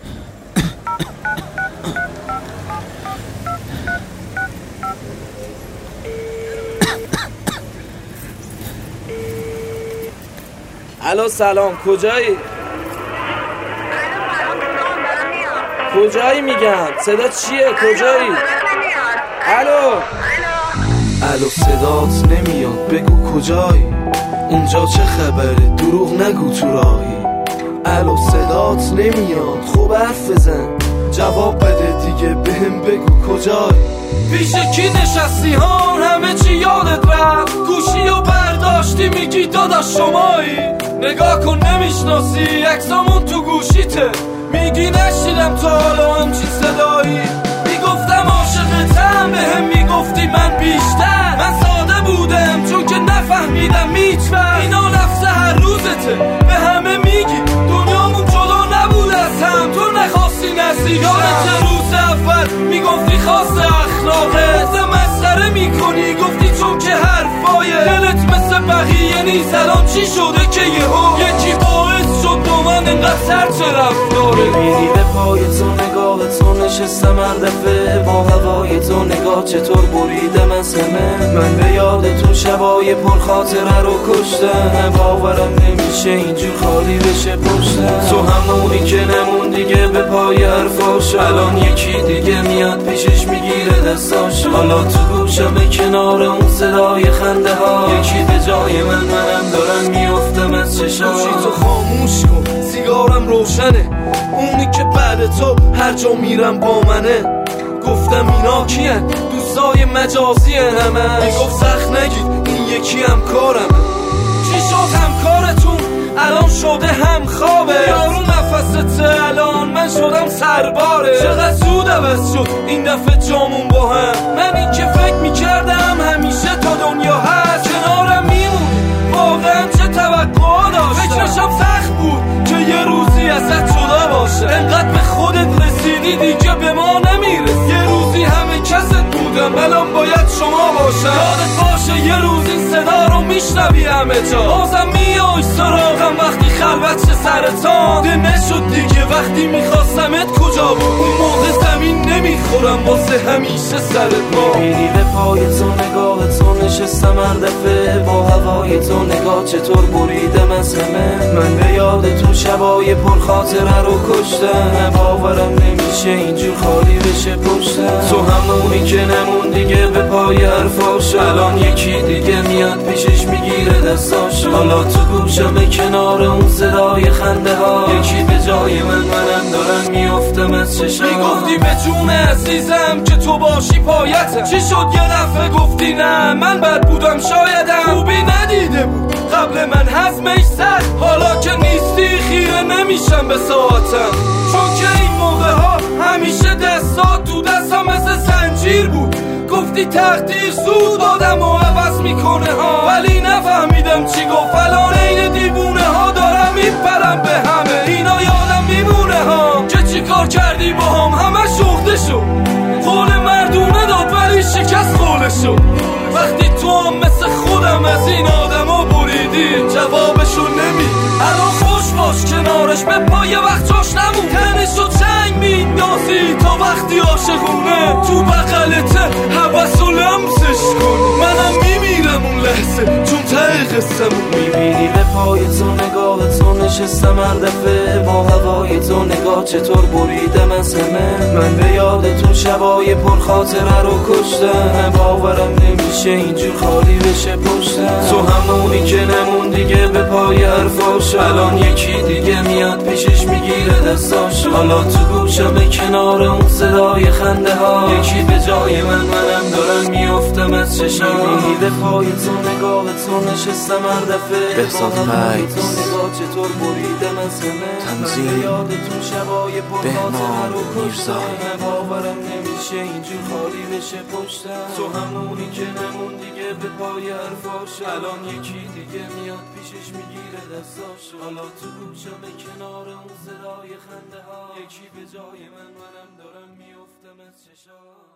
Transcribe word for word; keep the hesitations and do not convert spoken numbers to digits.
الو سلام، کجایی؟ کجایی میگم؟ صدا چیه؟ کجایی؟ الو الو صدات نمیاد، بگو کجایی؟ اونجا چه خبره؟ دروغ نگو تو راهی. الو صدات نمیاد، خوب حرف بزن، جواب بده دیگه، بهم بگو کجایی؟ پیش کی نشستی هان؟ همه چی یادت رفت، گوشی و برداشتی میگی داداش شمایی. نگاه کن نمیشناسی، عکسامون تو گوشیته، میگی نشیدم تا حالا همچین صدایی. میگفتم عاشقتم، بهم میگفتی من بیشتر. من ساده بودم چون که نفهمیدم هیچ‌وقت اینا نفس هر روزته. به همه میگی دنیامون جدا نبود از هم، تو نخواستی نزدیک. یادت روز اول میگفتی خاص اخلاقه، ز مسخره میکنی گفتی چون که حرفایه. دلت مثل بقیه نیست، الان چی شده که یهو یکی باعث شد با من انقدر سرچه رفتاره؟ میبینی به پای تو نگاه تو نشستم هر دفعه، با هوای تو نگاه چطور بریدم از همه. من به یاد تو شبای پر خاطره رو کشتم، باورم نمیشه اینجور خالی بشه پشتم. تو همونی که نمون دیگه به پای حرفاش، الان یکی دیگه میاد پیشش میگیره دستاش. حالا تو گوشم کنار اون صدای خنده ها، یکی به جای من منم دارم میافتم از چشاش. تو خاموش کن، سیگارم روشنه، اونی که بعد تو هر جا میرم با منه. گفتم اینا کیه؟ دوستای مجازی همه. میگفت سخت نگید این یکی هم کارم. چی شد همکارتون الان شده هم خوابه؟ یارو نفسته الان من شدم سرباره. چقدر زود عوض شد این دفعه جامون با هم. من این که فکر میکردم همیشه تا دنیا هست کنارم میمونی، واقعا چه توقع داشتم. فکرشم سخت بود که یه روزی ازت جدا باشه. انقدر به خودت رسیدی دیگه به ما نمیرسی. یه روزی همه کست بودم، الان باید شما باشم. یادت باشه یه روز این صدا رو میشنوی همه جا، بازم میای سراغم وقتی خلوت چه سرطان. ده نشد دیگه وقتی میخواستمت کجا بود؟ اون موقع زمین نمیخورم واسه همیشه سرت ما. میبینی به پای تو نگاه تو نشستم هر دفعه، با هوای تو نگاه چطور بریدم از همه. من به یاد تو شبای پر خاطره رو کشتم، باورم نمیشه اینجور خالی بشه پشتم. تو همونی که نمون دیگه به پای حرفاش، الان یکی دیگه میاد پیشش میگیره دستاش. حالا تو گوشم کنار اون صدای خنده ها، یکی به جای من منم دارم میافتم از چشام. میگفتی به جون عزیزم که تو باشی پایتم، چی شد یه دفعه گفتی نه من بد بودم شایدم. خوبی ندیده بود قبل من حزمش زد، حالا که نیستی خیره نمیشم به ساعتم. چون که این موقع ها همیشه دستات تو دستم مثل زنجیر بود. گفتی تقدیر زود آدم و عوض میکنه ها، ولی نفهمیدم چی گفت. الان این دیوونه ها دارم میپرم به همه. اینا یادم میمونه ها که چی کار کردی با هم، همه شوخته شد. قول مردونه داد ولی شکست قوله شد. وقتی تو هم مثل خودم از این آدم ها بریدی، جوابشو نمی. الان خوش باش کنارش، به پای وقت جاش نمون. تنشو چنگ میندازی تا وقتی عاشقونه تو بغلته حبس و لمسش کن. منم میمیرم اون لحظه چون ته قصه‌مون. میبینی به پای تو نگاه تو نشستم هر دفعه، با هوای تو نگاه چطور بریدم از همه. من به یاد تو شبای پر خاطره رو کشتم، باورم نمیشه اینجور خالی بشه پشتم. تو همونی که نمون دیگه به پای حرفاش، الان یکی دیگه میاد پیشش میگیره دستاش. حالا تو گوشم کنار اون صدای خنده ها، یکی به جای من منم دارم میافتم از چشام. میبینی به پای تو نگاه تو نشستم هر دفعه، بهزاد فیض، تو نگاه چطور بریدم از همه. تنظیم یادتون شبای پر بهنام میرزا. باورم نمیشه اینجور خالی بشه پشتم. تو همونی که نمون دیگه به پای حرفاش، الان یکی دیگه میاد پیشش میگیره دستاش. حالا تو گوشم کنار اون صدای خنده ها، یکی به جای من منم دارم میافتم از چشام.